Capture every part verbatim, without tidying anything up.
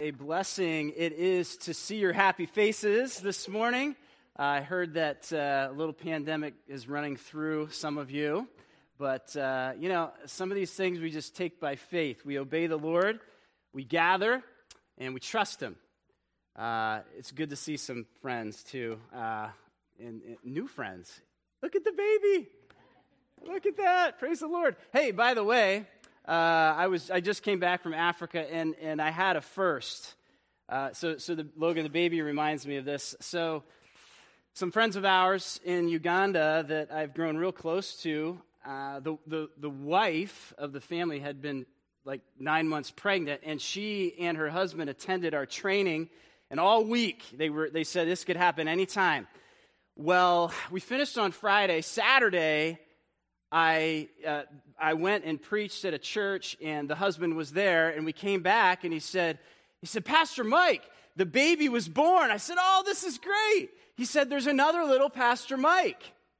a blessing it is to see your happy faces this morning. Uh, I heard that uh, a little pandemic is running through some of you, but, uh, you know, some of these things we just take by faith. We obey the Lord, we gather, and we trust Him. Uh, it's good to see some friends, too, uh, and, and new friends. Look at the baby. Look at that. Praise the Lord. Hey, by the way, Uh, I was I just came back from Africa, and, and I had a first. Uh, so so the Logan, the baby, reminds me of this. So some friends of ours in Uganda that I've grown real close to, uh, the, the, the wife of the family had been like nine months pregnant, and she and her husband attended our training, and all week they were they said this could happen anytime. Well, we finished on Friday. Saturday, I uh, I went and preached at a church, and the husband was there, and we came back, and he said, he said, Pastor Mike, the baby was born. I said, oh, this is great. He said, there's another little Pastor Mike.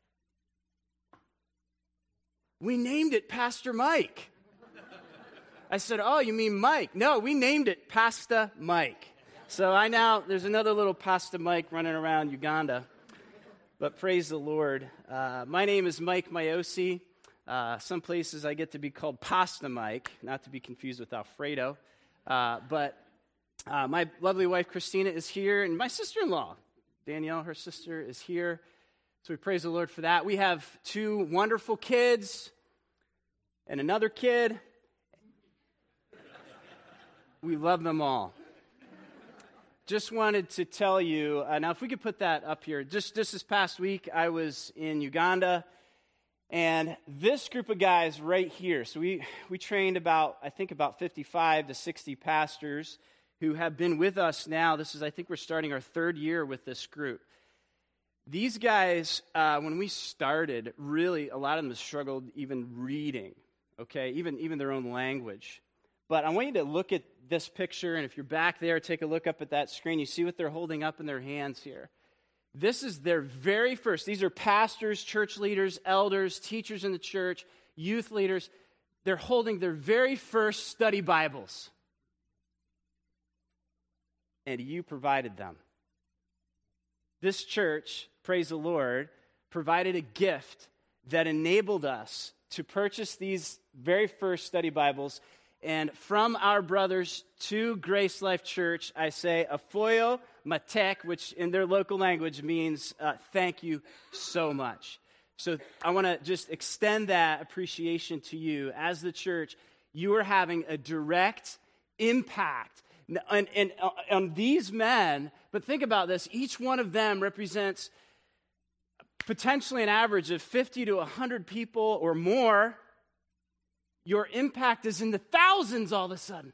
We named it Pastor Mike. I said, oh, you mean Mike? No, we named it Pasta Mike. So I now, there's another little Pasta Mike running around Uganda. But praise the Lord. Uh, my name is Mike Mayosi. Uh, some places I get to be called Pasta Mike, not to be confused with Alfredo. Uh, but uh, my lovely wife, Christina, is here, and my sister-in-law, Danielle, her sister, is here. So we praise the Lord for that. We have two wonderful kids and another kid. We love them all. Just wanted to tell you, uh, now if we could put that up here, just, just this past week I was in Uganda, and this group of guys right here, so we, we trained about, I think about fifty-five to sixty pastors who have been with us now. This is, I think we're starting our third year with this group. These guys, uh, when we started, really a lot of them struggled even reading, okay, even, even their own language. But I want you to look at this picture, and if you're back there, take a look up at that screen. You see what they're holding up in their hands here. This is their very first. These are pastors, church leaders, elders, teachers in the church, youth leaders. They're holding their very first study Bibles. And you provided them. This church, praise the Lord, provided a gift that enabled us to purchase these very first study Bibles. And from our brothers to Grace Life Church, I say, Afoyo Matek, which in their local language means uh, thank you so much. So I want to just extend that appreciation to you. As the church, you are having a direct impact on, on, on these men. But think about this. Each one of them represents potentially an average of fifty to one hundred people or more. Your impact is in the thousands all of a sudden.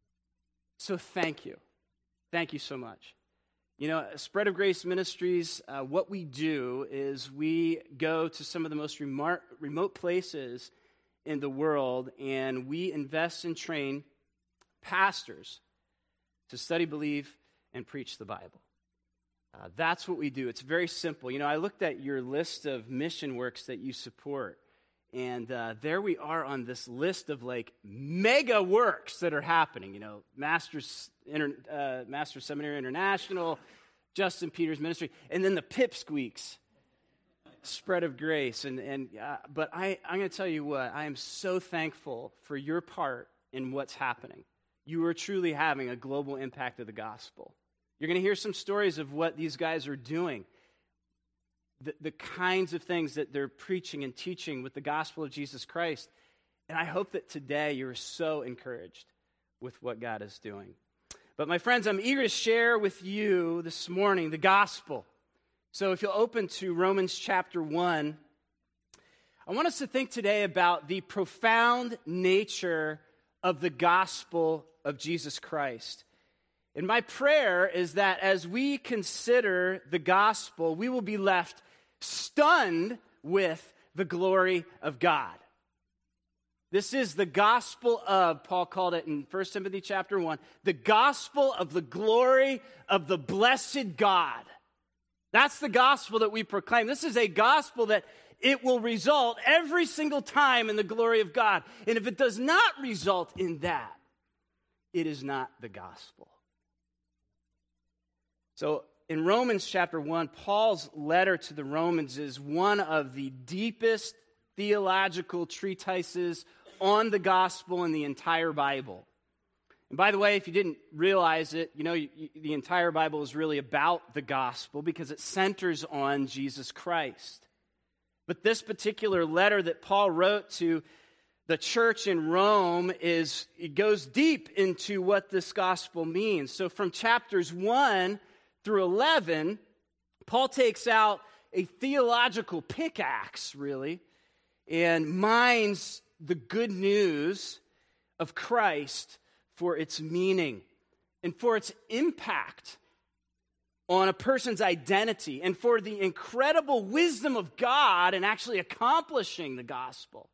So thank you. Thank you so much. You know, Spread of Grace Ministries, uh, what we do is we go to some of the most remote, remote places in the world, and we invest and train pastors to study, believe, and preach the Bible. Uh, that's what we do. It's very simple. You know, I looked at your list of mission works that you support. And uh, there we are on this list of like mega works that are happening. You know, Masters, Inter, uh, Masters Seminary International, Justin Peters Ministry, and then the pipsqueaks, Spread of Grace. And and uh, but I I'm going to tell you what, I am so thankful for your part in what's happening. You are truly having a global impact of the gospel. You're going to hear some stories of what these guys are doing. The, the kinds of things that they're preaching and teaching with the gospel of Jesus Christ. And I hope that today you're so encouraged with what God is doing. But my friends, I'm eager to share with you this morning the gospel. So if you'll open to Romans chapter one, I want us to think today about the profound nature of the gospel of Jesus Christ. And my prayer is that as we consider the gospel, we will be left stunned with the glory of God. This is the gospel of, Paul called it in First Timothy chapter one, the gospel of the glory of the blessed God. That's the gospel that we proclaim. This is a gospel that it will result every single time in the glory of God. And if it does not result in that, it is not the gospel. So in Romans chapter one, Paul's letter to the Romans is one of the deepest theological treatises on the gospel in the entire Bible. And by the way, if you didn't realize it, you know, you, you, the entire Bible is really about the gospel because it centers on Jesus Christ. But this particular letter that Paul wrote to the church in Rome is, it goes deep into what this gospel means. So from chapters one through eleven, Paul takes out a theological pickaxe, really, and mines the good news of Christ for its meaning and for its impact on a person's identity and for the incredible wisdom of God in actually accomplishing the gospel.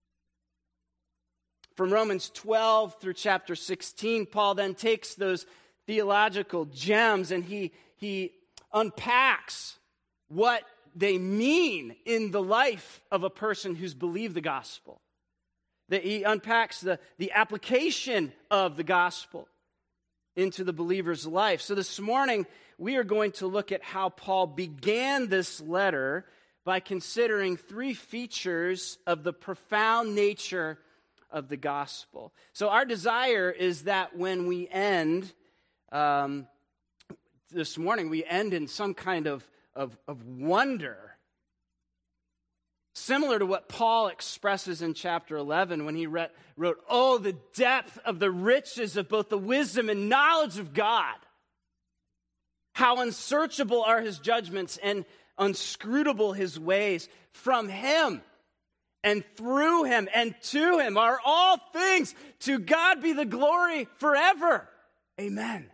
From Romans twelve through chapter sixteen, Paul then takes those theological gems and he, he unpacks what they mean in the life of a person who's believed the gospel. That he unpacks the, the application of the gospel into the believer's life. So this morning, we are going to look at how Paul began this letter by considering three features of the profound nature of the gospel. So our desire is that when we end um, this morning, we end in some kind of, of, of wonder, similar to what Paul expresses in chapter eleven when he read, wrote, "Oh, the depth of the riches of both the wisdom and knowledge of God. How unsearchable are his judgments and unscrutable his ways. From him and through him and to him are all things. To God be the glory forever. Amen."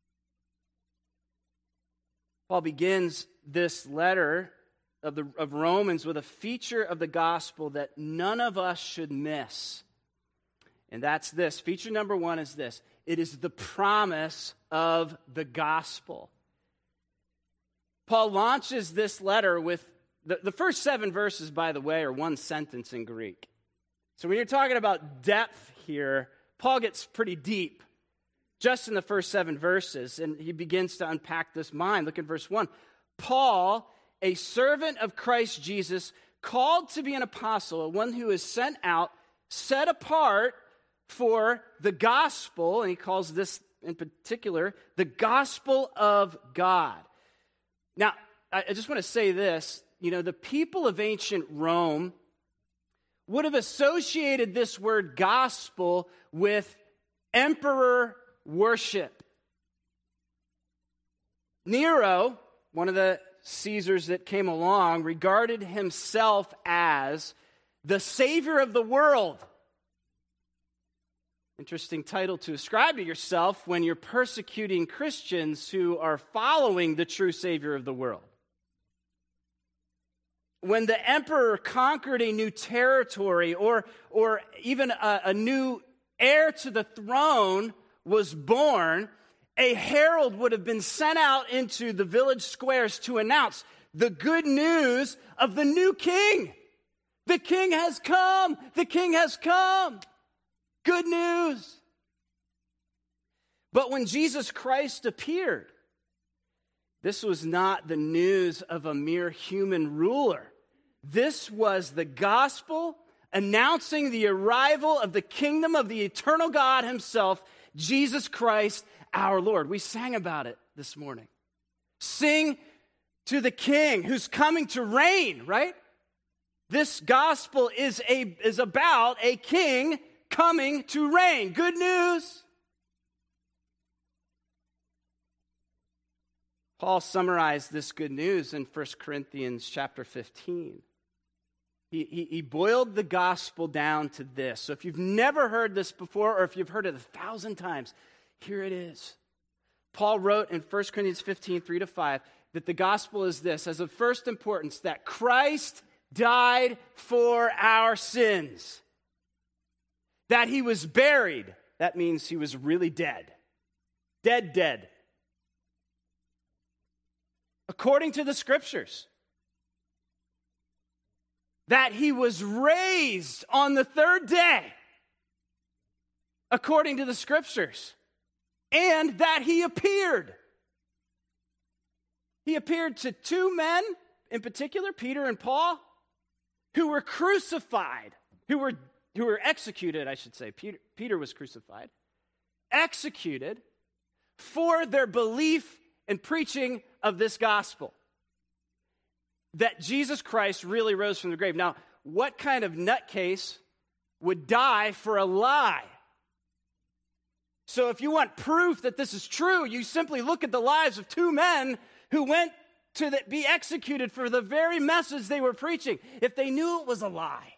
Paul begins this letter of, the, of Romans with a feature of the gospel that none of us should miss. And that's this. Feature number one is this. It is the promise of the gospel. Paul launches this letter with, the, the first seven verses, by the way, are one sentence in Greek. So when you're talking about depth here, Paul gets pretty deep just in the first seven verses, and he begins to unpack this mind. Look at verse one. Paul, a servant of Christ Jesus, called to be an apostle, one who is sent out, set apart for the gospel, and he calls this in particular, the gospel of God. Now, I just want to say this. You know, the people of ancient Rome would have associated this word gospel with emperor worship. Nero, one of the Caesars that came along, regarded himself as the savior of the world. Interesting title to ascribe to yourself when you're persecuting Christians who are following the true savior of the world. When the emperor conquered a new territory or, or even a, a new heir to the throne was born, a herald would have been sent out into the village squares to announce the good news of the new king. The king has come. The king has come. Good news. But when Jesus Christ appeared, this was not the news of a mere human ruler. This was the gospel announcing the arrival of the kingdom of the eternal God himself, Jesus Christ, our Lord. We sang about it this morning. Sing to the King who's coming to reign, right? This gospel is a is about a king coming to reign. Good news. Paul summarized this good news in First Corinthians chapter fifteen. He, he, he boiled the gospel down to this. So if you've never heard this before, or if you've heard it a thousand times, here it is. Paul wrote in First Corinthians fifteen, three to five, that the gospel is this, as of first importance, that Christ died for our sins. That he was buried. That means he was really dead. Dead, dead. According to the scriptures. That he was raised on the third day, according to the scriptures, and that he appeared He appeared to two men, in particular, Peter and Paul, who were crucified, who were, who were executed, I should say. Peter, Peter was crucified, executed for their belief and preaching of this gospel, that Jesus Christ really rose from the grave. Now, what kind of nutcase would die for a lie? So if you want proof that this is true, you simply look at the lives of two men who went to the, be executed for the very message they were preaching. If they knew it was a lie,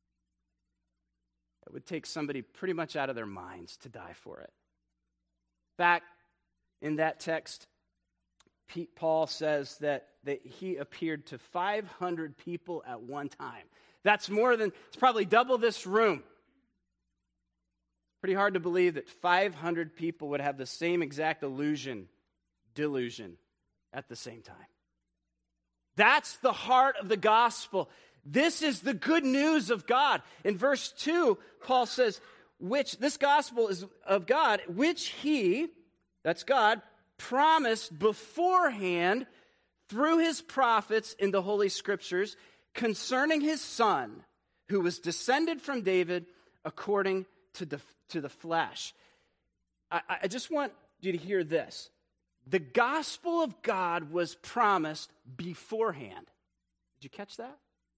it would take somebody pretty much out of their minds to die for it. In fact, in that text, Pete, Paul says that, that he appeared to five hundred people at one time. That's more than, it's probably double this room. Pretty hard to believe that five hundred people would have the same exact illusion, delusion at the same time. That's the heart of the gospel. This is the good news of God. In verse two, Paul says, which, this gospel is of God, which he, that's God, promised beforehand through his prophets in the Holy Scriptures concerning his Son, who was descended from David according to the, to the flesh. I, I just want you to hear this. The gospel of God was promised beforehand. Did you catch that?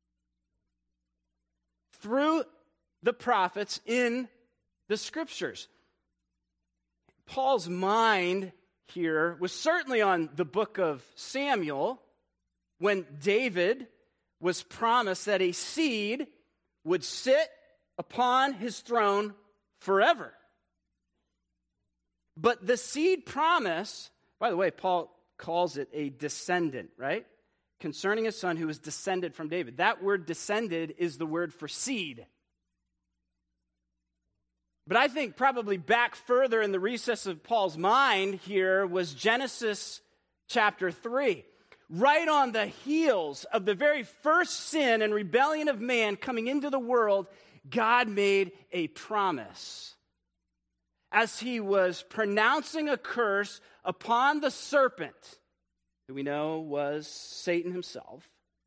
Through the prophets in the Scriptures. Paul's mind here was certainly on the book of Samuel, when David was promised that a seed would sit upon his throne forever. But the seed promise, by the way, Paul calls it a descendant, right? Concerning his Son who was descended from David. That word descended is the word for seed. But I think probably back further in the recess of Paul's mind here was Genesis chapter three. Right on the heels of the very first sin and rebellion of man coming into the world, God made a promise. As he was pronouncing a curse upon the serpent, who we know was Satan himself,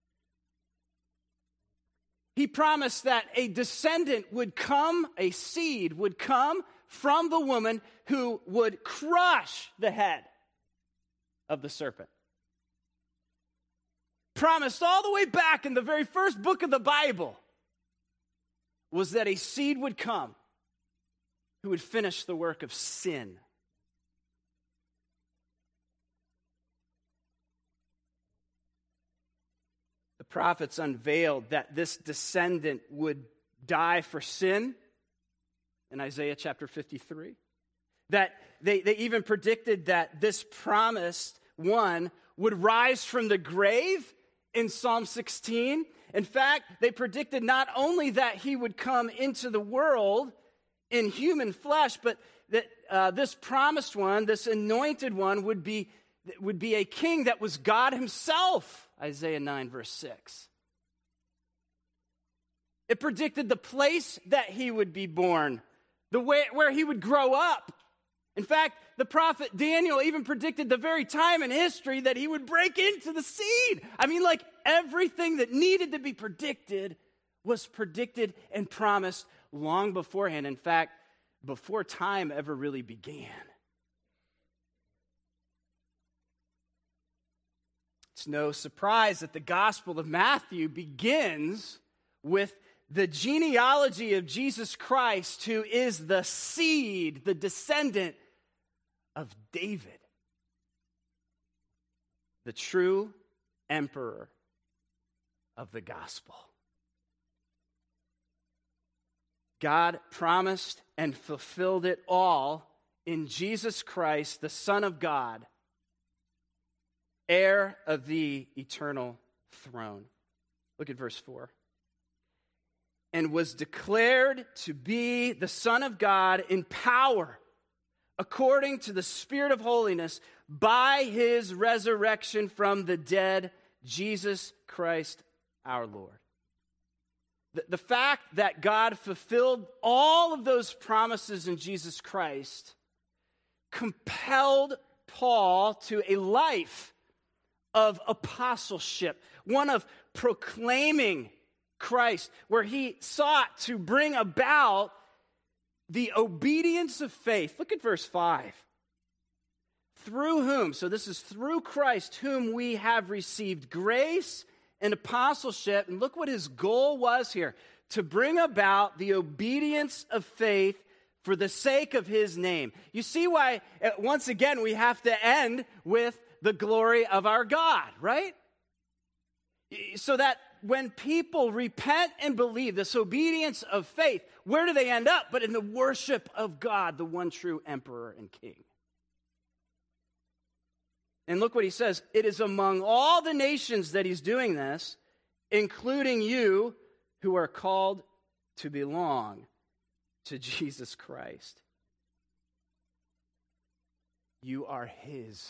he promised that a descendant would come, a seed would come from the woman who would crush the head of the serpent. Promised all the way back in the very first book of the Bible was that a seed would come who would finish the work of sin. The prophets unveiled that this descendant would die for sin in Isaiah chapter fifty-three. That they, they even predicted that this promised one would rise from the grave in Psalm sixteen. In fact, they predicted not only that he would come into the world in human flesh, but that uh, this promised one, this anointed one, would be, would be a king that was God himself. Isaiah nine, verse six. It predicted the place that he would be born, the way where he would grow up. In fact, the prophet Daniel even predicted the very time in history that he would break into the seed. I mean, like everything that needed to be predicted was predicted and promised long beforehand. In fact, before time ever really began. It's no surprise that the Gospel of Matthew begins with the genealogy of Jesus Christ, who is the seed, the descendant of David, the true emperor of the gospel. God promised and fulfilled it all in Jesus Christ, the Son of God, heir of the eternal throne. Look at verse four. And was declared to be the Son of God in power, according to the Spirit of holiness, by his resurrection from the dead, Jesus Christ our Lord. The, the fact that God fulfilled all of those promises in Jesus Christ compelled Paul to a life of apostleship, one of proclaiming Christ, where he sought to bring about the obedience of faith. Look at verse five. Through whom, so this is through Christ, whom we have received grace and apostleship. And look what his goal was here, to bring about the obedience of faith for the sake of his name. You see why, once again, we have to end with the glory of our God, right? So that when people repent and believe, this obedience of faith, where do they end up? But in the worship of God, the one true emperor and king. And look what he says. It is among all the nations that he's doing this, including you who are called to belong to Jesus Christ. You are his.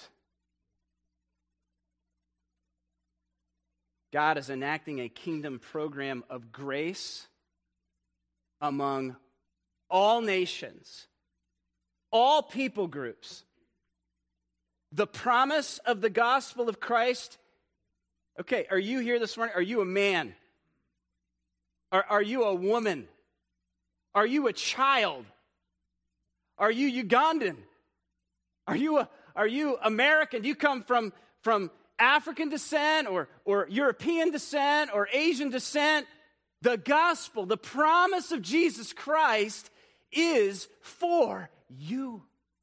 God is enacting a kingdom program of grace among all nations, all people groups. The promise of the gospel of Christ. Okay, are you here this morning? Are you a man? Are, are you a woman? Are you a child? Are you Ugandan? Are you a, are you American? Do you come from, from African descent or, or European descent or Asian descent? The gospel, the promise of Jesus Christ is for you.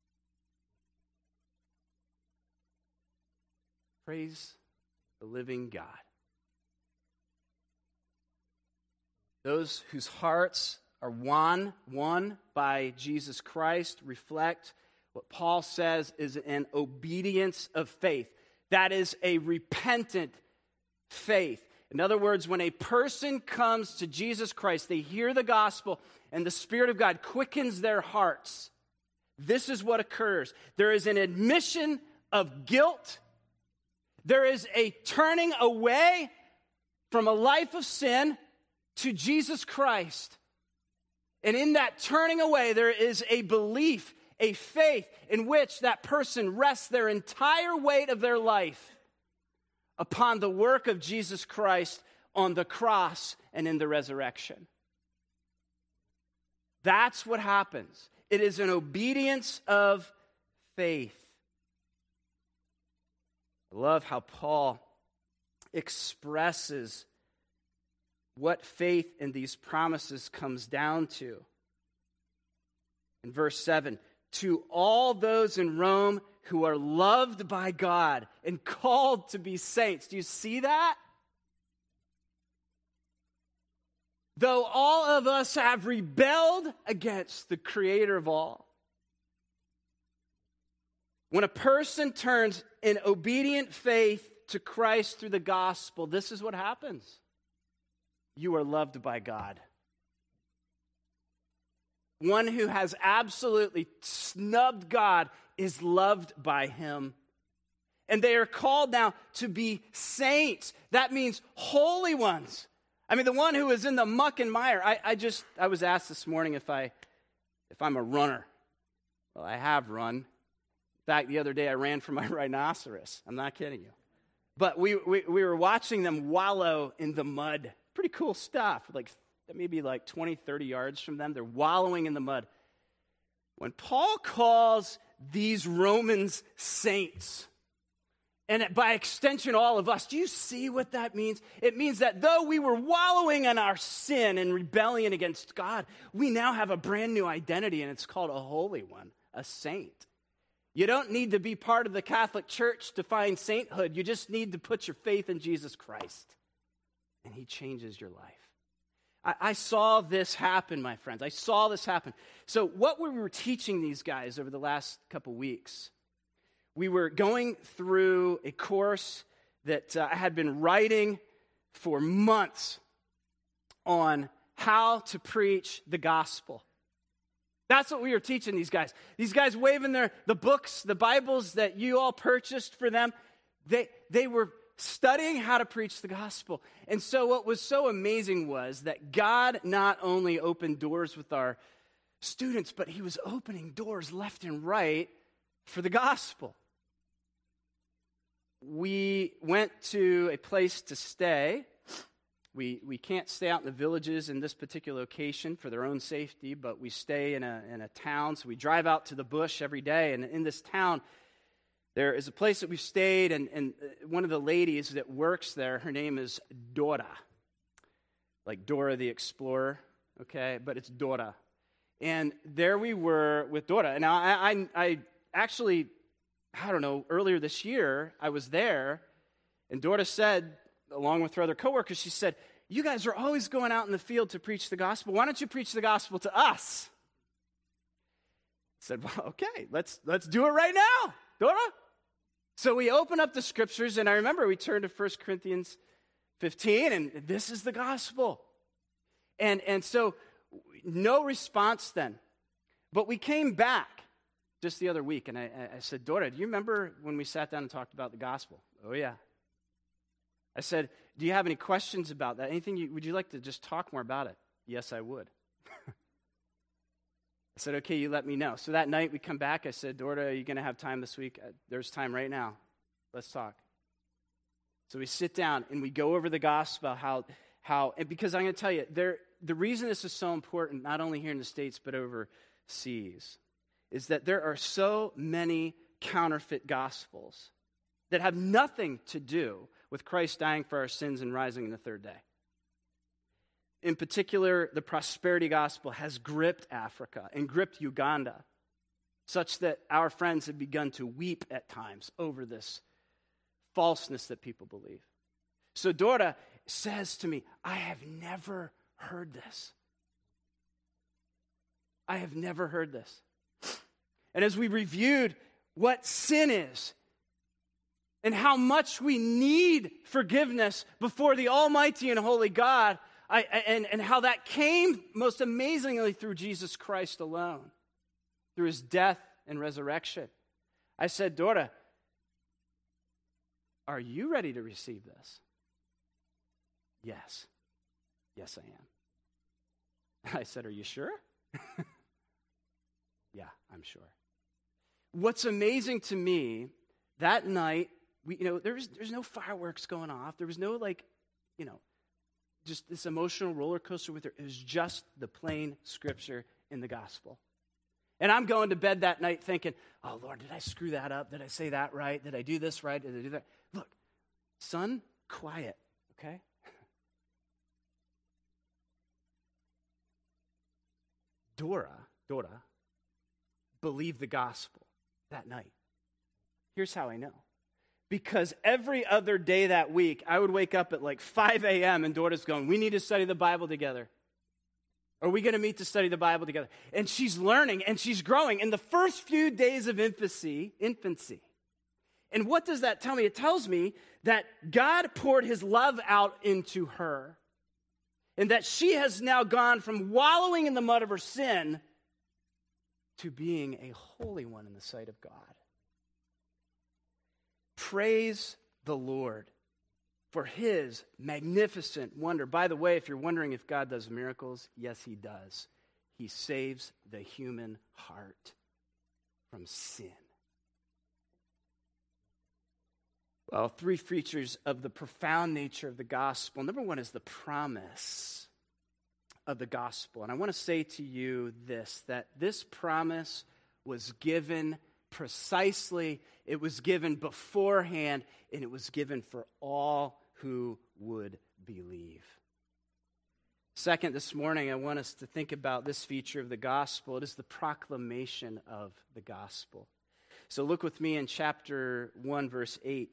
Praise the living God. Those whose hearts are won, won by Jesus Christ reflect what Paul says is an obedience of faith. That is a repentant faith. In other words, when a person comes to Jesus Christ, they hear the gospel and the Spirit of God quickens their hearts. This is what occurs. There is an admission of guilt. There is a turning away from a life of sin to Jesus Christ. And in that turning away, there is a belief, a faith in which that person rests their entire weight of their life upon the work of Jesus Christ on the cross and in the resurrection. That's what happens. It is an obedience of faith. I love how Paul expresses what faith in these promises comes down to. In verse seven, to all those in Rome who are loved by God and called to be saints. Do you see that? Though all of us have rebelled against the Creator of all. When a person turns in obedient faith to Christ through the gospel, this is what happens. You are loved by God. One who has absolutely snubbed God is loved by him. And they are called now to be saints. That means holy ones. I mean, the one who is in the muck and mire. I, I just, I was asked this morning if I, if I'm a runner. Well, I have run. In fact, the other day I ran for my rhinoceros. I'm not kidding you. But we, we, we were watching them wallow in the mud. Pretty cool stuff. Like maybe like twenty, thirty yards from them. They're wallowing in the mud. When Paul calls these Romans saints, and by extension all of us, do you see what that means? It means that though we were wallowing in our sin and rebellion against God, we now have a brand new identity, and it's called a holy one, a saint. You don't need to be part of the Catholic Church to find sainthood. You just need to put your faith in Jesus Christ, and he changes your life. I, I saw this happen, my friends. I saw this happen. So what we were teaching these guys over the last couple weeks, we were going through a course that uh, I had been writing for months on how to preach the gospel. That's what we were teaching these guys. These guys waving their the books, the Bibles that you all purchased for them. They, they were studying how to preach the gospel. And so what was so amazing was that God not only opened doors with our students, but he was opening doors left and right for the gospel. we went to a place to stay. We we can't stay out in the villages in this particular location for their own safety, but we stay in a in a town. So we drive out to the bush every day, and in this town, there is a place that we've stayed, and, and one of the ladies that works there, her name is Dora, like Dora the Explorer, okay? But it's Dora. And there we were with Dora. Now, I, I, I actually, I don't know, earlier this year, I was there, and Dora said, along with her other coworkers, she said, you guys are always going out in the field to preach the gospel. Why don't you preach the gospel to us? I said, well, okay, let's let's do it right now, Dora. So we open up the scriptures, and I remember we turned to First Corinthians fifteen, and this is the gospel. And, and so no response then. But we came back just the other week, and I, I said, Dora, do you remember when we sat down and talked about the gospel? Oh, yeah. I said, do you have any questions about that? Anything, you, would you like to just talk more about it? Yes, I would. I said, okay, you let me know. So that night we come back. I said, Dora, are you going to have time this week? There's time right now. Let's talk. So we sit down and we go over the gospel, how, how, and because I'm going to tell you, there, the reason this is so important, not only here in the States, but overseas, is that there are so many counterfeit gospels that have nothing to do with Christ dying for our sins and rising in the third day. In particular, the prosperity gospel has gripped Africa and gripped Uganda, such that our friends have begun to weep at times over this falseness that people believe. So Dora says to me, I have never heard this. I have never heard this. And as we reviewed what sin is, and how much we need forgiveness before the Almighty and Holy God, I, and, and how that came most amazingly through Jesus Christ alone, through his death and resurrection. I said, Dora, are you ready to receive this? Yes. Yes, I am. I said, are you sure? Yeah, I'm sure. What's amazing to me, that night, we, you know, there was, there's no fireworks going off. There was no, like, you know, just this emotional roller coaster with her. It was just the plain scripture in the gospel. And I'm going to bed that night thinking, oh, Lord, did I screw that up? Did I say that right? Did I do this right? Did I do that? Look, son, quiet, okay? Dora, Dora, believed the gospel that night. Here's how I know. Because every other day that week, I would wake up at like five a.m. and Dora's going, we need to study the Bible together. Are we going to meet to study the Bible together? And she's learning and she's growing in the first few days of infancy, infancy. And what does that tell me? It tells me that God poured his love out into her, and that she has now gone from wallowing in the mud of her sin to being a holy one in the sight of God. Praise the Lord for his magnificent wonder. By the way, if you're wondering if God does miracles, yes, he does. He saves the human heart from sin. Well, three features of the profound nature of the gospel. Number one is the promise of the gospel. And I want to say to you this, that this promise was given precisely, it was given beforehand, and it was given for all who would believe. Second, this morning, I want us to think about this feature of the gospel. It is the proclamation of the gospel. So look with me in chapter one, verse eight.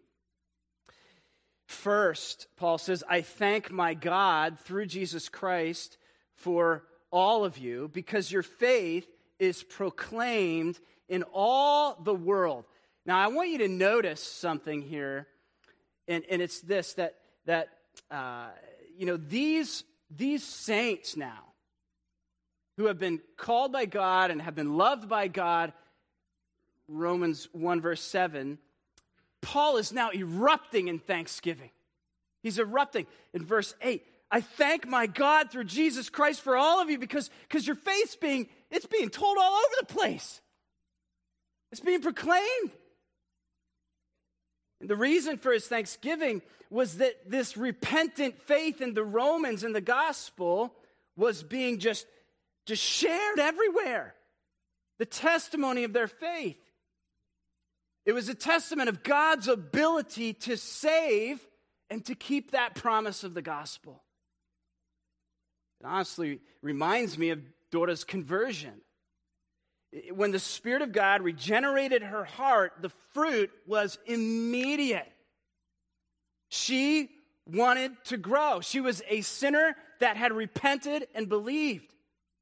First, Paul says, I thank my God through Jesus Christ for all of you, because your faith is proclaimed in all the world. Now, I want you to notice something here, and, and it's this, that, that uh, you know, these, these saints now, who have been called by God and have been loved by God, Romans one, verse seven, Paul is now erupting in thanksgiving. He's erupting in verse eight. I thank my God through Jesus Christ for all of you, because, because your faith's being, it's being told all over the place. It's being proclaimed. And the reason for his thanksgiving was that this repentant faith in the Romans and the gospel was being just, just shared everywhere. The testimony of their faith. It was a testament of God's ability to save and to keep that promise of the gospel. It honestly reminds me of Dora's conversion. When the Spirit of God regenerated her heart, the fruit was immediate. She wanted to grow. She was a sinner that had repented and believed.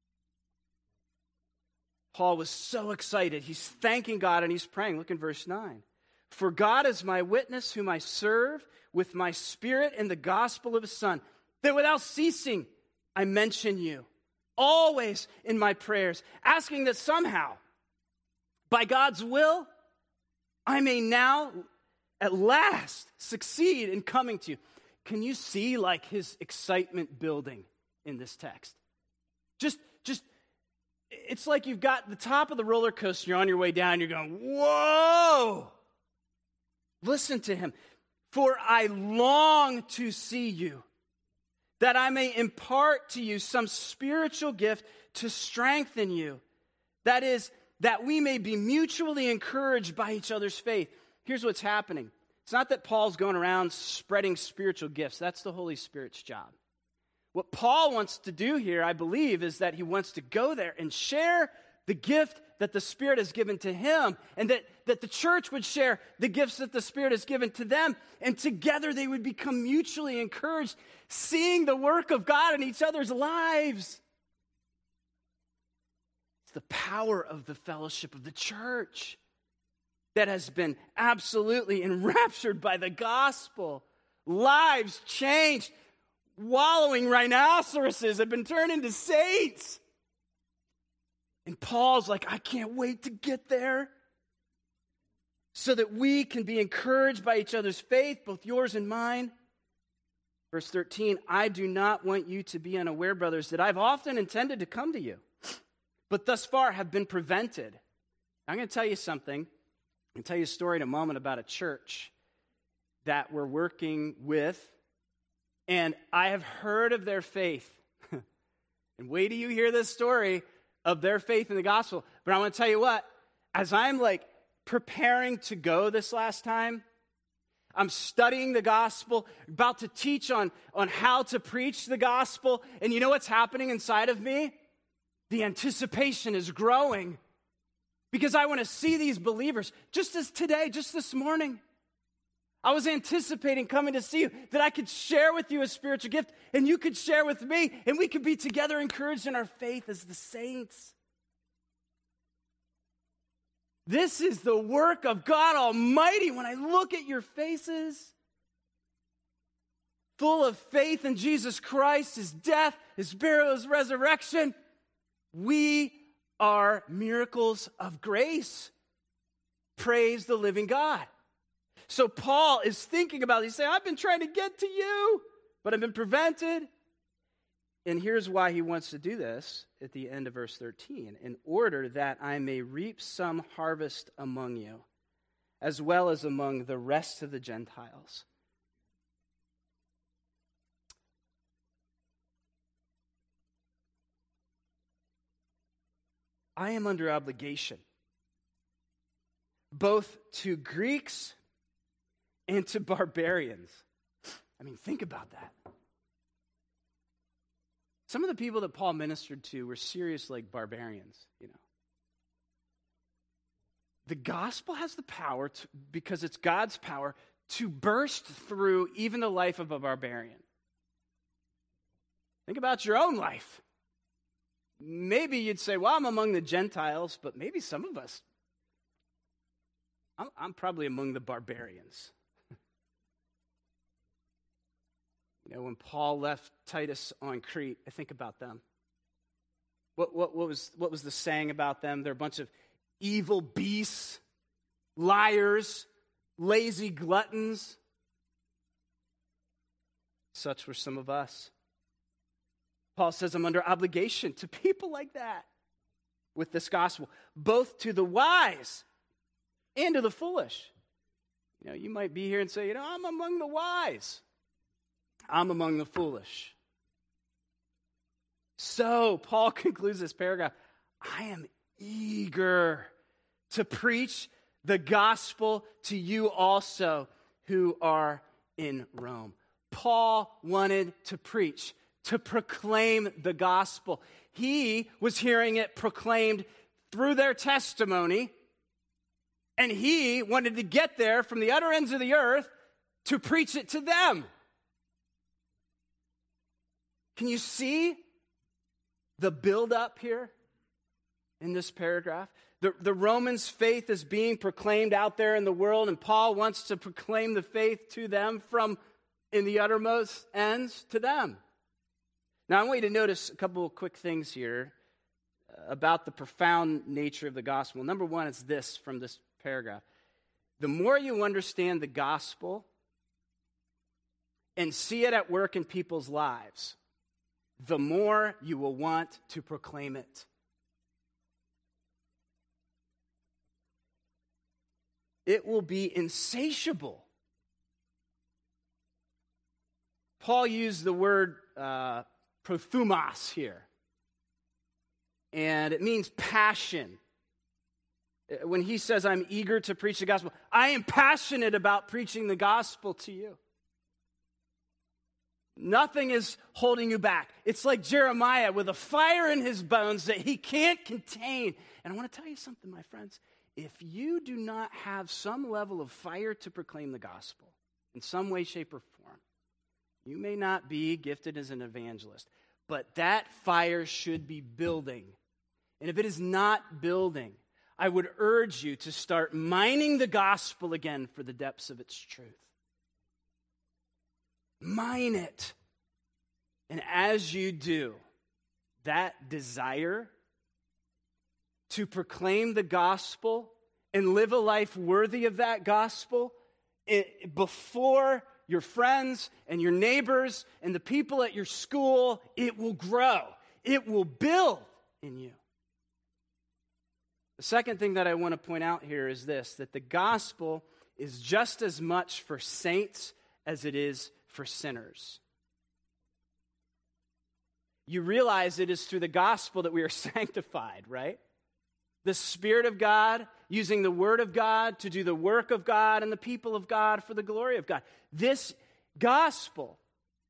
Paul was so excited. He's thanking God and he's praying. Look in verse nine. For God is my witness, whom I serve with my spirit in the gospel of his Son, that without ceasing I mention you, always in my prayers, asking that somehow, by God's will, I may now at last succeed in coming to you. Can you see like his excitement building in this text? Just, just, it's like you've got the top of the roller coaster, you're on your way down, you're going, whoa! Listen to him. For I long to see you, that I may impart to you some spiritual gift to strengthen you. That is, that we may be mutually encouraged by each other's faith. Here's what's happening. It's not that Paul's going around spreading spiritual gifts. That's the Holy Spirit's job. What Paul wants to do here, I believe, is that he wants to go there and share the gift that the Spirit has given to him, and that, that the church would share the gifts that the Spirit has given to them, and together they would become mutually encouraged, seeing the work of God in each other's lives. It's the power of the fellowship of the church that has been absolutely enraptured by the gospel. Lives changed. Wallowing rhinoceroses have been turned into saints. And Paul's like, I can't wait to get there so that we can be encouraged by each other's faith, both yours and mine. Verse thirteen, I do not want you to be unaware, brothers, that I've often intended to come to you, but thus far have been prevented. I'm going to tell you something. I'm going to tell you a story in a moment about a church that we're working with, and I have heard of their faith. And wait till you hear this story of their faith in the gospel. But I want to tell you what, as I'm like preparing to go this last time, I'm studying the gospel, about to teach on, on how to preach the gospel, and you know what's happening inside of me? The anticipation is growing because I want to see these believers, just as today, just this morning. I was anticipating coming to see you, that I could share with you a spiritual gift, and you could share with me, and we could be together encouraged in our faith as the saints. This is the work of God Almighty. When I look at your faces, full of faith in Jesus Christ, his death, his burial, his resurrection, we are miracles of grace. Praise the living God. So Paul is thinking about it. He's saying, I've been trying to get to you, but I've been prevented. And here's why he wants to do this at the end of verse thirteen. In order that I may reap some harvest among you, as well as among the rest of the Gentiles. I am under obligation, both to Greeks and to barbarians. I mean, think about that. Some of the people that Paul ministered to were serious like barbarians, you know. The gospel has the power, to, because it's God's power, to burst through even the life of a barbarian. Think about your own life. Maybe you'd say, well, I'm among the Gentiles, but maybe some of us, I'm, I'm probably among the barbarians. You know, when Paul left Titus on Crete, I think about them. What, what, what, was, what was the saying about them? They're a bunch of evil beasts, liars, lazy gluttons. Such were some of us. Paul says, I'm under obligation to people like that with this gospel, both to the wise and to the foolish. You know, you might be here and say, you know, I'm among the wise. I'm among the foolish. So, Paul concludes this paragraph, I am eager to preach the gospel to you also who are in Rome. Paul wanted to preach, to proclaim the gospel. He was hearing it proclaimed through their testimony, and he wanted to get there from the utter ends of the earth to preach it to them. Can you see the build-up here in this paragraph? The, the Romans' faith is being proclaimed out there in the world, and Paul wants to proclaim the faith to them from in the uttermost ends to them. Now, I want you to notice a couple of quick things here about the profound nature of the gospel. Number one is this from this paragraph. The more you understand the gospel and see it at work in people's lives, the more you will want to proclaim it. It will be insatiable. Paul used the word uh, prothumos here, and it means passion. When he says, I'm eager to preach the gospel, I am passionate about preaching the gospel to you. Nothing is holding you back. It's like Jeremiah with a fire in his bones that he can't contain. And I want to tell you something, my friends. If you do not have some level of fire to proclaim the gospel in some way, shape, or form, you may not be gifted as an evangelist, but that fire should be building. And if it is not building, I would urge you to start mining the gospel again for the depths of its truth. Mine it. And as you do, that desire to proclaim the gospel and live a life worthy of that gospel it, before your friends and your neighbors and the people at your school, it will grow. It will build in you. The second thing that I want to point out here is this, that the gospel is just as much for saints as it is for sinners. You realize it is through the gospel that we are sanctified, right? The Spirit of God using the Word of God to do the work of God and the people of God for the glory of God. This gospel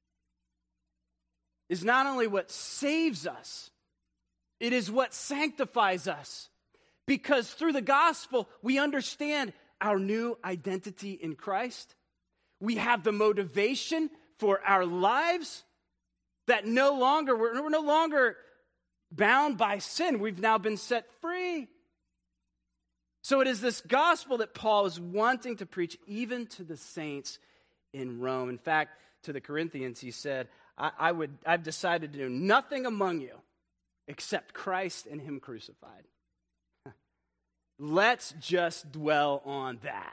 is not only what saves us, it is what sanctifies us. Because through the gospel, we understand our new identity in Christ. We have the motivation for our lives that no longer, we're, we're no longer bound by sin. We've now been set free. So it is this gospel that Paul is wanting to preach even to the saints in Rome. In fact, to the Corinthians, he said, I, I would, I've decided to do nothing among you except Christ and Him crucified. Let's just dwell on that.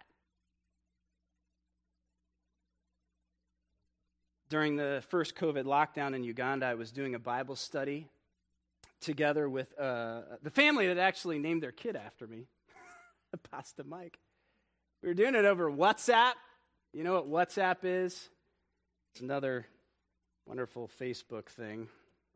During the first COVID lockdown in Uganda, I was doing a Bible study together with uh, the family that actually named their kid after me, Pastor Mike. We were doing it over WhatsApp. You know what WhatsApp is? It's another wonderful Facebook thing.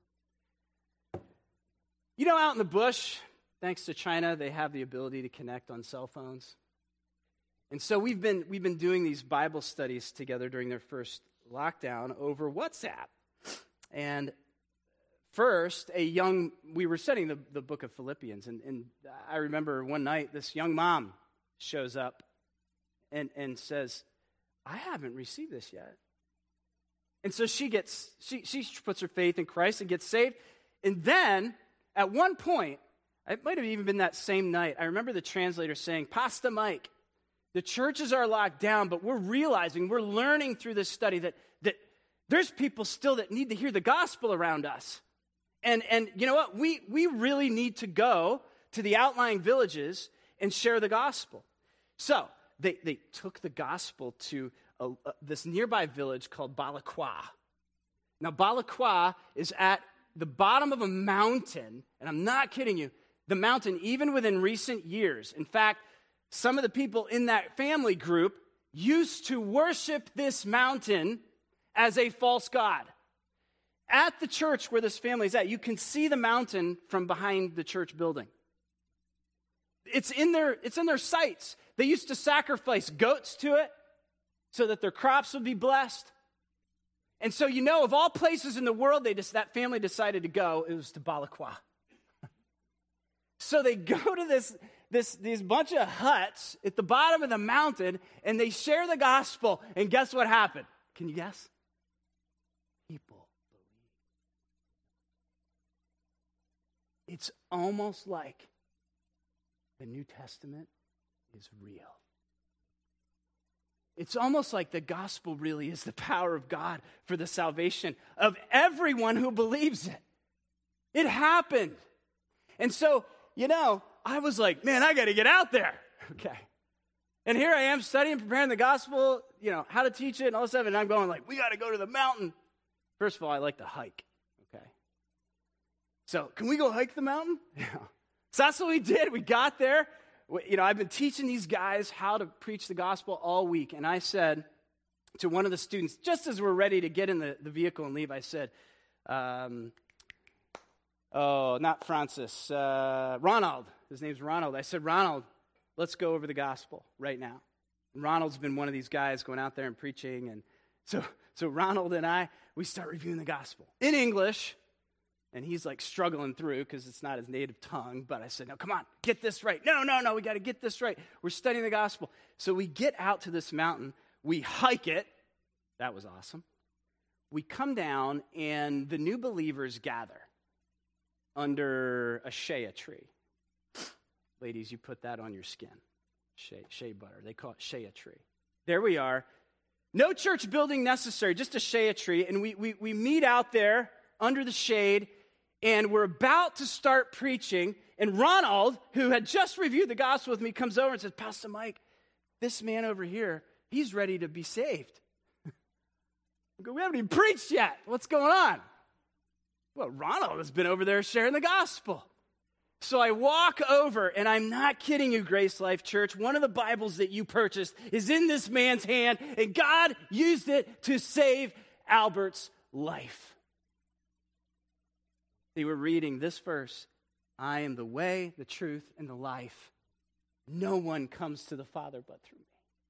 You know, out in the bush, thanks to China, they have the ability to connect on cell phones. And so we've been we've been doing these Bible studies together during their first lockdown over WhatsApp. And first, a young, we were studying the, the book of Philippians, and, and I remember one night this young mom shows up and, and says, I haven't received this yet. And so she gets, she, she puts her faith in Christ and gets saved. And then, at one point, it might have even been that same night, I remember the translator saying, Pastor Mike, the churches are locked down, but we're realizing, we're learning through this study that, that there's people still that need to hear the gospel around us. And, and you know what? We, we really need to go to the outlying villages and share the gospel. So they, they took the gospel to a, a, this nearby village called Balakwa. Now, Balakwa is at the bottom of a mountain, and I'm not kidding you, the mountain, even within recent years. In fact, some of the people in that family group used to worship this mountain as a false god. At the church where this family is at, you can see the mountain from behind the church building. It's in their, it's in their sights. They used to sacrifice goats to it so that their crops would be blessed. And so, you know, of all places in the world they just, that family decided to go, it was to Balakwa. So they go to this, this, these bunch of huts at the bottom of the mountain, and they share the gospel. And guess what happened? Can you guess? People believe. It's almost like the New Testament is real. It's almost like the gospel really is the power of God for the salvation of everyone who believes it. It happened. And so, you know, I was like, man, I got to get out there. Okay. And here I am studying, preparing the gospel, you know, how to teach it and all this stuff. And I'm going like, we got to go to the mountain. First of all, I like to hike. Okay. So can we go hike the mountain? Yeah. So that's what we did. We got there. You know, I've been teaching these guys how to preach the gospel all week. And I said to one of the students, just as we're ready to get in the, the vehicle and leave, I said, um, oh, not Francis, uh, Ronald. His name's Ronald. I said, Ronald, let's go over the gospel right now. And Ronald's been one of these guys going out there and preaching. And so, so Ronald and I, we start reviewing the gospel in English. And he's like struggling through because it's not his native tongue. But I said, no, come on, get this right. No, no, no, we got to get this right. We're studying the gospel. So we get out to this mountain. We hike it. That was awesome. We come down, and the new believers gather under a shea tree. Ladies, you put that on your skin. Shea, shea butter. They call it shea tree. There we are. No church building necessary, just a shea tree. And we, we, we meet out there under the shade. And we're about to start preaching, and Ronald, who had just reviewed the gospel with me, comes over and says, Pastor Mike, this man over here, he's ready to be saved. I go, we haven't even preached yet. What's going on? Well, Ronald has been over there sharing the gospel. So I walk over, and I'm not kidding you, Grace Life Church. One of the Bibles that you purchased is in this man's hand, and God used it to save Albert's life. They were reading this verse, I am the way, the truth, and the life. No one comes to the Father but through me.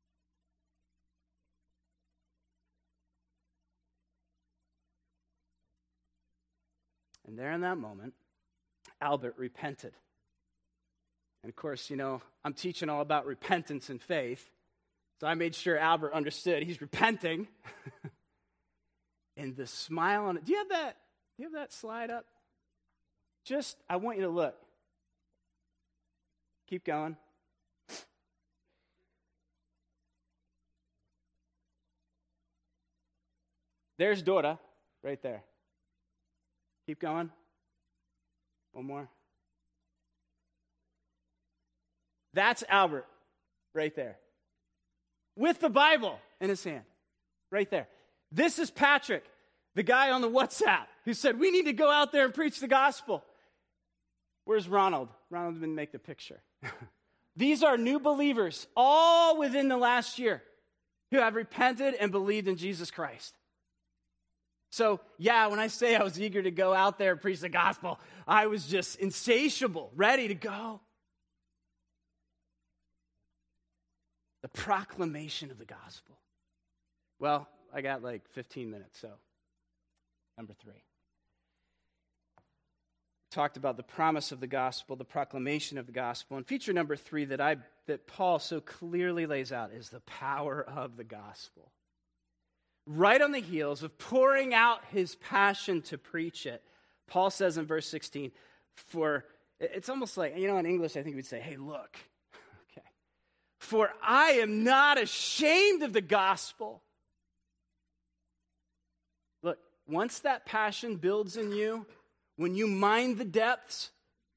And there in that moment, Albert repented. And of course, you know, I'm teaching all about repentance and faith. So I made sure Albert understood he's repenting. And the smile on it. Do you have that? Do you have that slide up? Just, I want you to look. Keep going. There's Dora, right there. Keep going. One more. That's Albert, right there. With the Bible in his hand, right there. This is Patrick, the guy on the WhatsApp, who said, we need to go out there and preach the gospel. Where's Ronald? Ronald didn't make the picture. These are new believers, all within the last year, who have repented and believed in Jesus Christ. So, yeah, when I say I was eager to go out there and preach the gospel, I was just insatiable, ready to go. The proclamation of the gospel. Well, I got like fifteen minutes, so number three. Talked about the promise of the gospel, the proclamation of the gospel. And feature number three that I that Paul so clearly lays out is the power of the gospel. Right on the heels of pouring out his passion to preach it, Paul says in verse sixteen, for, it's almost like, you know, in English I think we'd say, hey, look, okay. For I am not ashamed of the gospel. Look, once that passion builds in you, when you mind the depths,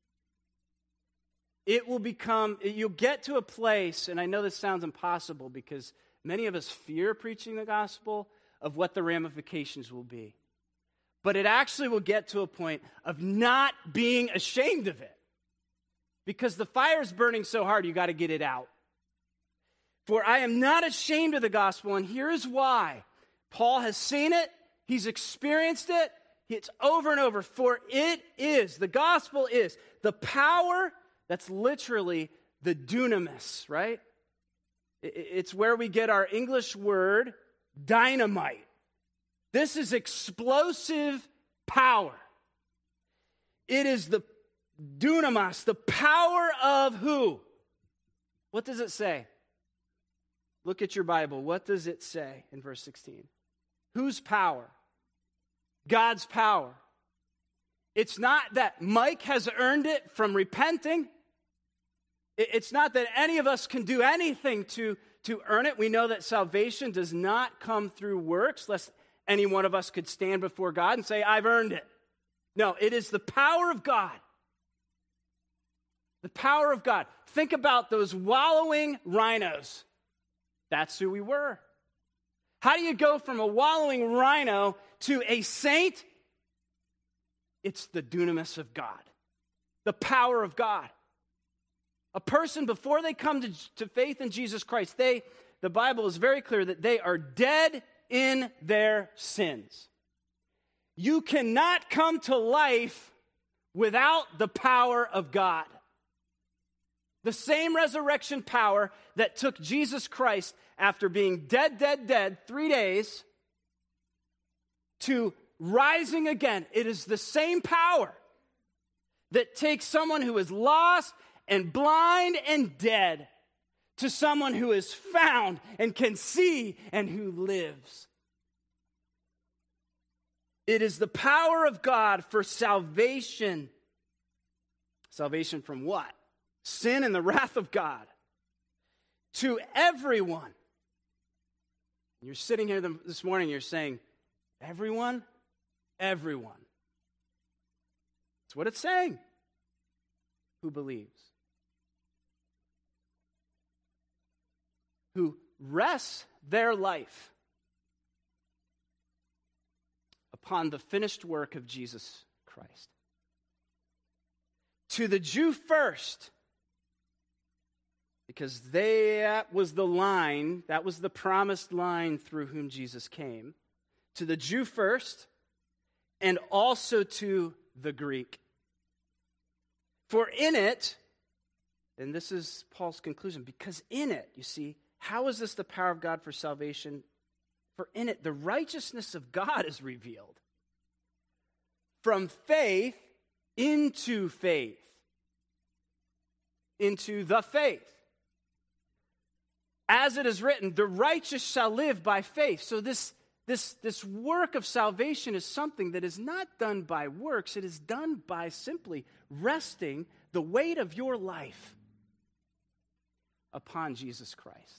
it will become, you'll get to a place, and I know this sounds impossible because many of us fear preaching the gospel of what the ramifications will be. But it actually will get to a point of not being ashamed of it. Because the fire's burning so hard, you got to get it out. For I am not ashamed of the gospel, and here is why. Paul has seen it. He's experienced it. It's over and over. For it is, the gospel is, the power, that's literally the dunamis, right? It's where we get our English word, dynamite. This is explosive power. It is the dunamis, the power of who? What does it say? Look at your Bible. What does it say in verse sixteen? Whose power? God's power. It's not that Mike has earned it from repenting. It's not that any of us can do anything to, to earn it. We know that salvation does not come through works, lest any one of us could stand before God and say, I've earned it. No, it is the power of God. The power of God. Think about those wallowing rhinos. That's who we were. How do you go from a wallowing rhino to a saint? It's the dunamis of God, the power of God. A person, before they come to, to faith in Jesus Christ, they, the Bible is very clear that they are dead in their sins. You cannot come to life without the power of God. The same resurrection power that took Jesus Christ after being dead, dead, dead, three days, to rising again. It is the same power that takes someone who is lost and blind and dead to someone who is found and can see and who lives. It is the power of God for salvation. Salvation from what? Sin and the wrath of God. To everyone. You're sitting here this morning, you're saying, everyone? Everyone. That's what it's saying. Who believes? Who rests their life upon the finished work of Jesus Christ. To the Jew first, because they, that was the line, that was the promised line through whom Jesus came. To the Jew first, and also to the Greek. For in it, and this is Paul's conclusion, because in it, you see, how is this the power of God for salvation? For in it, the righteousness of God is revealed. From faith into faith. Into the faith. As it is written, the righteous shall live by faith. So this, this, this work of salvation is something that is not done by works. It is done by simply resting the weight of your life upon Jesus Christ.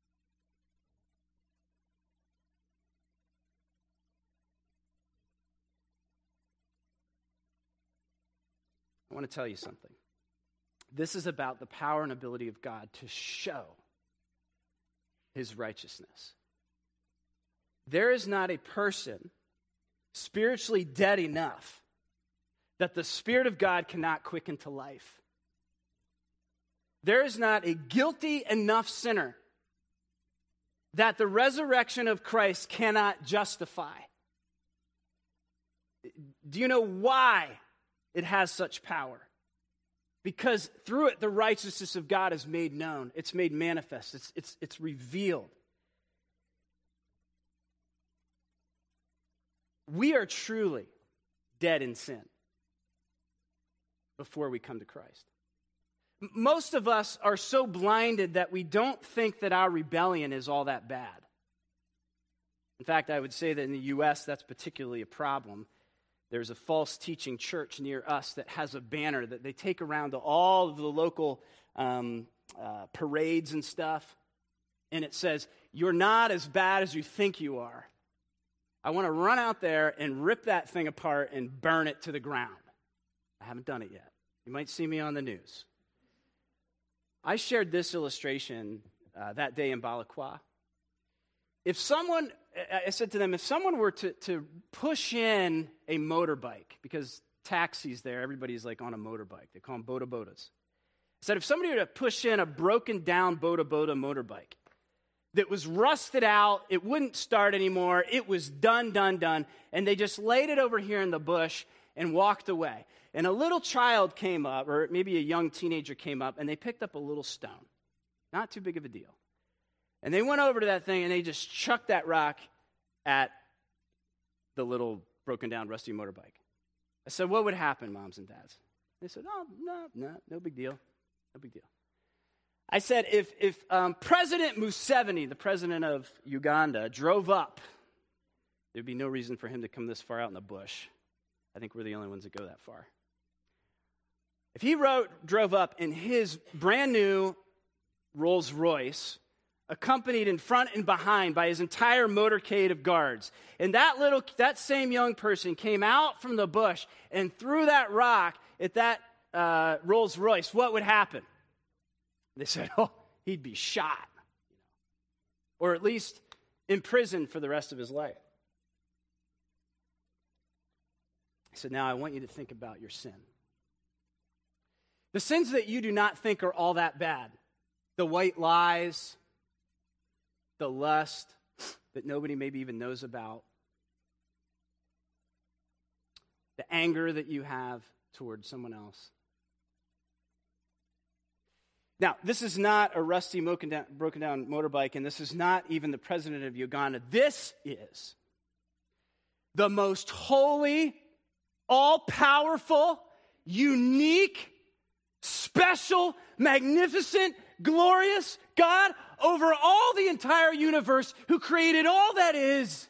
I want to tell you something. This is about the power and ability of God to show his righteousness. There is not a person spiritually dead enough that the Spirit of God cannot quicken to life. There is not a guilty enough sinner that the resurrection of Christ cannot justify. Do you know why it has such power? Because through it, the righteousness of God is made known. It's made manifest. It's, it's, it's revealed. We are truly dead in sin before we come to Christ. Most of us are so blinded that we don't think that our rebellion is all that bad. In fact, I would say that in the U S, that's particularly a problem. There's a false teaching church near us that has a banner that they take around to all of the local um, uh, parades and stuff. And it says, you're not as bad as you think you are. I want to run out there and rip that thing apart and burn it to the ground. I haven't done it yet. You might see me on the news. I shared this illustration uh, that day in Balaqua. If someone, I said to them, if someone were to, to push in a motorbike, because taxis there, everybody's like on a motorbike. They call them boda bodas. I said, if somebody were to push in a broken down boda boda motorbike, that was rusted out. It wouldn't start anymore. It was done, done, done. And they just laid it over here in the bush and walked away. And a little child came up, or maybe a young teenager came up, and they picked up a little stone. Not too big of a deal. And they went over to that thing, and they just chucked that rock at the little broken down, rusty motorbike. I said, what would happen, moms and dads? They said, oh, no, no, no big deal. No big deal. I said, if, if um, President Museveni, the president of Uganda, drove up, there'd be no reason for him to come this far out in the bush. I think we're the only ones that go that far. If he wrote, drove up in his brand new Rolls Royce, accompanied in front and behind by his entire motorcade of guards, and that little, that same young person came out from the bush and threw that rock at that uh, Rolls Royce, what would happen? They said, oh, he'd be shot, or at least imprisoned for the rest of his life. I said, now I want you to think about your sin. The sins that you do not think are all that bad. The white lies, the lust that nobody maybe even knows about, the anger that you have towards someone else. Now, this is not a rusty, broken down, broken down motorbike, and this is not even the president of Uganda. This is the most holy, all-powerful, unique, special, magnificent, glorious God over all the entire universe who created all that is.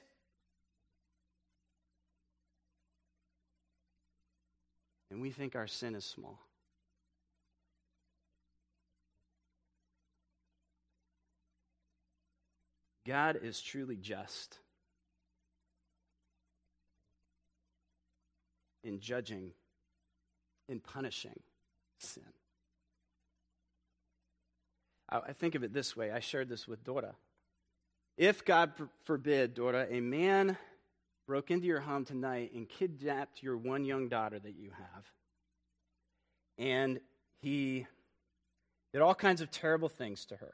And we think our sin is small. God is truly just in judging, in punishing sin. I, I think of it this way. I shared this with Dora. If, God forbid, Dora, a man broke into your home tonight and kidnapped your one young daughter that you have, and he did all kinds of terrible things to her,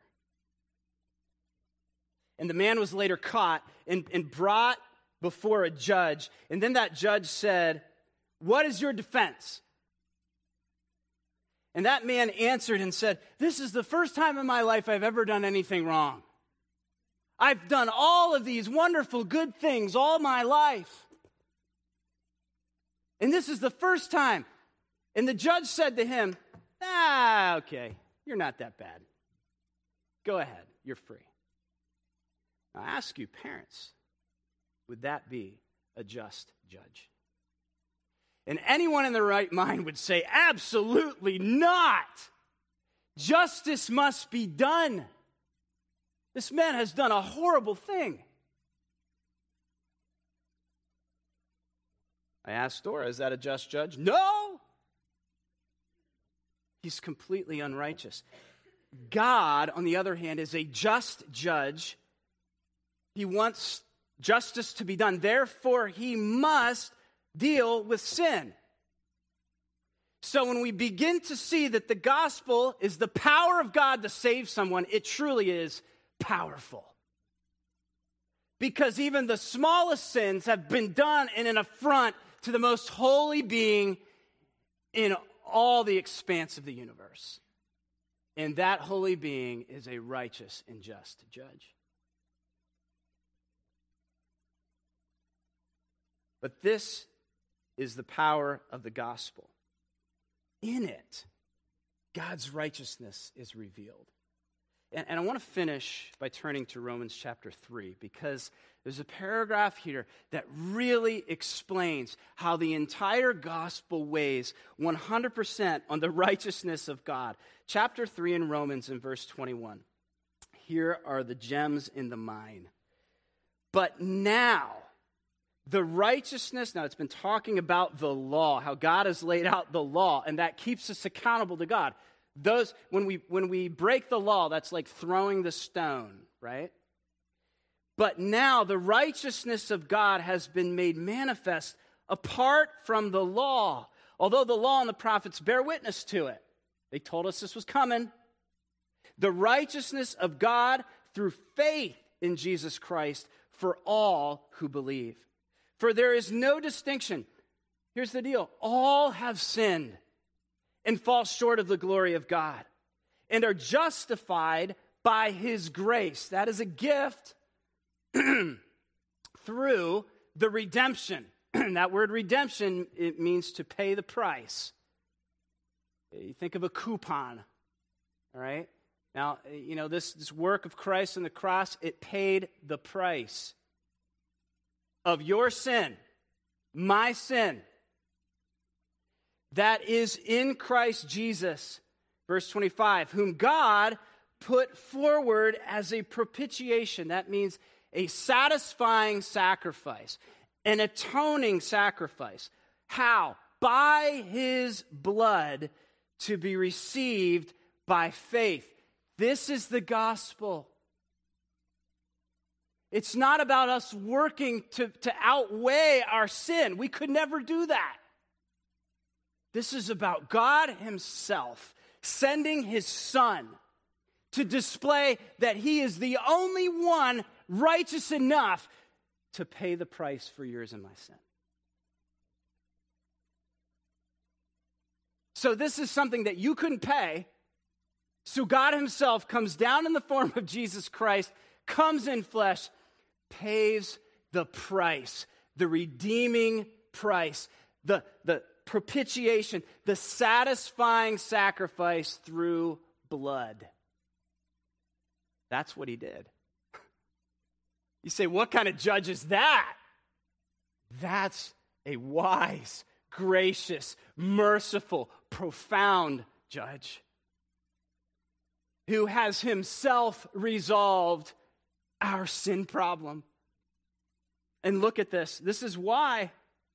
and the man was later caught and, and brought before a judge. And then that judge said, what is your defense? And that man answered and said, this is the first time in my life I've ever done anything wrong. I've done all of these wonderful good things all my life. And this is the first time. And the judge said to him, ah, okay, you're not that bad. Go ahead, you're free. Now, I ask you, parents, would that be a just judge? And anyone in their right mind would say, absolutely not. Justice must be done. This man has done a horrible thing. I asked Dora, is that a just judge? No. He's completely unrighteous. God, on the other hand, is a just judge. He wants justice to be done. Therefore, he must deal with sin. So when we begin to see that the gospel is the power of God to save someone, it truly is powerful. Because even the smallest sins have been done in an affront to the most holy being in all the expanse of the universe. And that holy being is a righteous and just judge. But this is the power of the gospel. In it, God's righteousness is revealed. And, and I want to finish by turning to Romans chapter three, because there's a paragraph here that really explains how the entire gospel weighs one hundred percent on the righteousness of God. Chapter three in Romans in verse twenty-one. Here are the gems in the mine. But now, the righteousness, now it's been talking about the law, how God has laid out the law, and that keeps us accountable to God. Those, when we when we break the law, that's like throwing the stone, right? But now the righteousness of God has been made manifest apart from the law, although the law and the prophets bear witness to it. They told us this was coming. The righteousness of God through faith in Jesus Christ for all who believe. For there is no distinction. Here's the deal. All have sinned and fall short of the glory of God and are justified by his grace. That is a gift through the redemption. That word redemption, it means to pay the price. You think of a coupon, all right? Now, you know, this, this work of Christ on the cross, it paid the price of your sin, my sin, that is in Christ Jesus. Verse twenty-five, whom God put forward as a propitiation. That means a satisfying sacrifice, an atoning sacrifice. How? By his blood to be received by faith. This is the gospel. It's not about us working to, to outweigh our sin. We could never do that. This is about God himself sending his Son to display that he is the only one righteous enough to pay the price for yours and my sin. So this is something that you couldn't pay. So God himself comes down in the form of Jesus Christ, comes in flesh, pays the price, the redeeming price, the, the propitiation, the satisfying sacrifice through blood. That's what he did. You say, what kind of judge is that? That's a wise, gracious, merciful, profound judge who has himself resolved our sin problem. And look at this. This is why.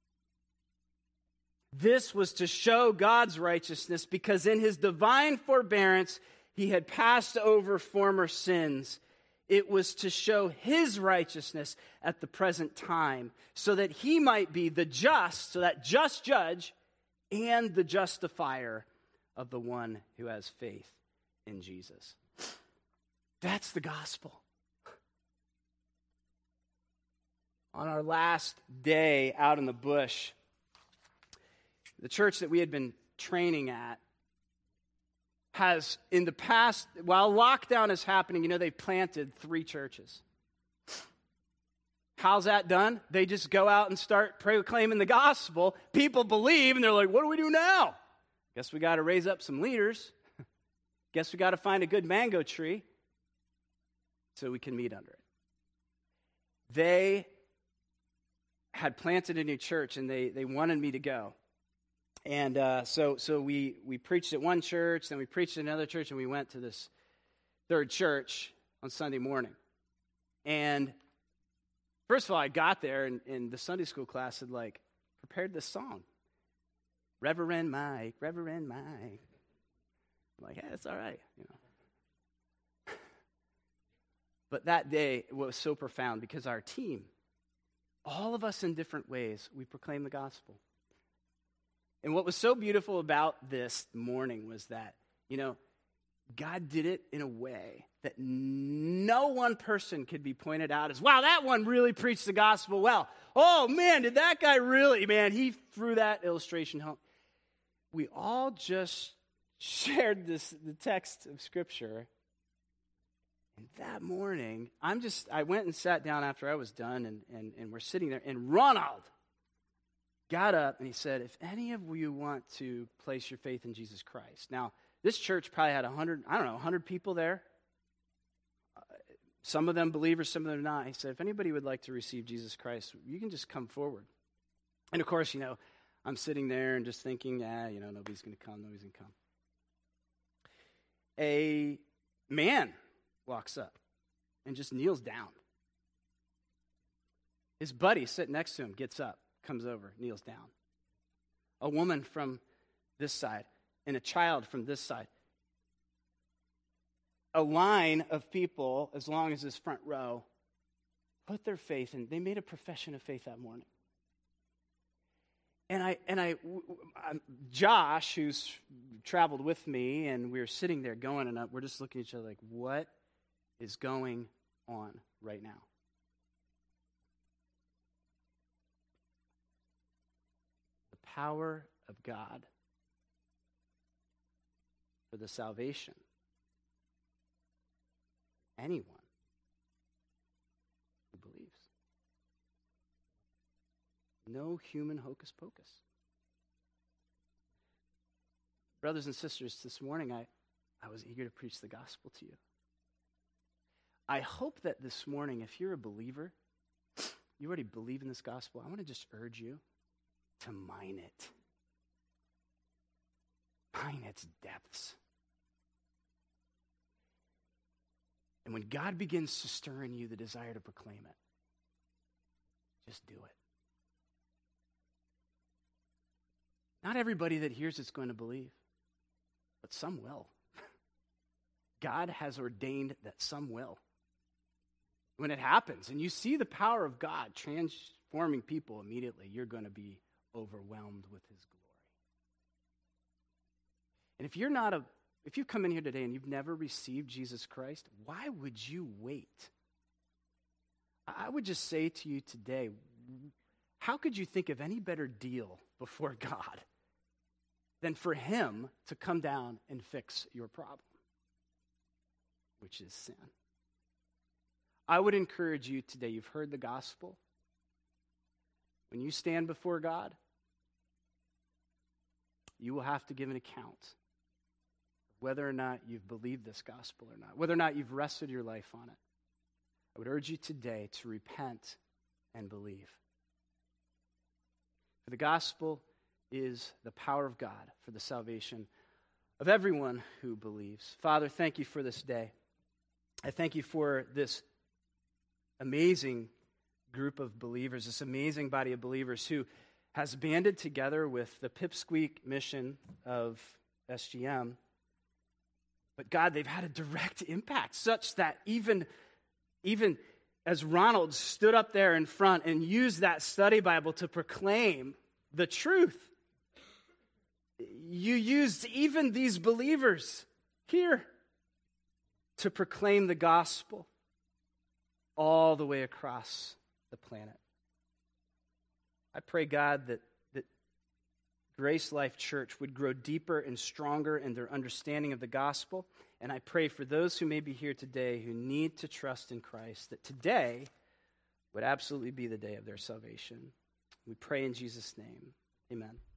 This was to show God's righteousness, because in his divine forbearance, he had passed over former sins. It was to show his righteousness at the present time, so that he might be the just, so that just judge, and the justifier of the one who has faith in Jesus. That's the gospel. On our last day out in the bush, the church that we had been training at has, in the past, while lockdown is happening, you know, they've planted three churches. How's that done? They just go out and start proclaiming the gospel. People believe, and they're like, what do we do now? Guess we got to raise up some leaders. Guess we got to find a good mango tree so we can meet under it. They had planted a new church, and they, they wanted me to go. And uh, so so we, we preached at one church, then we preached at another church, and we went to this third church on Sunday morning. And first of all, I got there, and, and the Sunday school class had, like, prepared this song. Reverend Mike, Reverend Mike. I'm like, hey, it's all right, you know. But that day was so profound because our team, all of us in different ways, we proclaimed the gospel. And what was so beautiful about this morning was that, you know, God did it in a way that no one person could be pointed out as, wow, that one really preached the gospel well. Oh, man, did that guy really, man, he threw that illustration home. We all just shared this, the text of Scripture. And that morning, I'm just, I went and sat down after I was done, and, and, and we're sitting there, and Ronald got up and he said, if any of you want to place your faith in Jesus Christ. Now, this church probably had one hundred, I don't know, one hundred people there. Uh, some of them believers, some of them not. He said, if anybody would like to receive Jesus Christ, you can just come forward. And of course, you know, I'm sitting there and just thinking, ah, you know, nobody's going to come, nobody's going to come. A man walks up and just kneels down. His buddy sitting next to him gets up, comes over, kneels down. A woman from this side and a child from this side. A line of people, as long as this front row, put their faith in. They made a profession of faith that morning. And I, and I, Josh, who's traveled with me, and we were sitting there going, and we're just looking at each other like, what is going on right now. The power of God for the salvation of anyone who believes. No human hocus pocus. Brothers and sisters, this morning I, I was eager to preach the gospel to you. I hope that this morning, if you're a believer, you already believe in this gospel, I want to just urge you to mine it. Mine its depths. And when God begins to stir in you the desire to proclaim it, just do it. Not everybody that hears it's going to believe, but some will. God has ordained that some will. When it happens and you see the power of God transforming people immediately, you're going to be overwhelmed with his glory. And if you're not a, if you've come in here today and you've never received Jesus Christ, why would you wait? I would just say to you today, how could you think of any better deal before God than for him to come down and fix your problem, which is sin? I would encourage you today, you've heard the gospel. When you stand before God, you will have to give an account of whether or not you've believed this gospel or not, whether or not you've rested your life on it. I would urge you today to repent and believe. For the gospel is the power of God for the salvation of everyone who believes. Father, thank you for this day. I thank you for this amazing group of believers, this amazing body of believers who has banded together with the pipsqueak mission of S G M. But God, they've had a direct impact such that even, even as Ronald stood up there in front and used that study Bible to proclaim the truth, you used even these believers here to proclaim the gospel all the way across the planet. I pray, God, that, that Grace Life Church would grow deeper and stronger in their understanding of the gospel. And I pray for those who may be here today who need to trust in Christ, that today would absolutely be the day of their salvation. We pray in Jesus' name. Amen.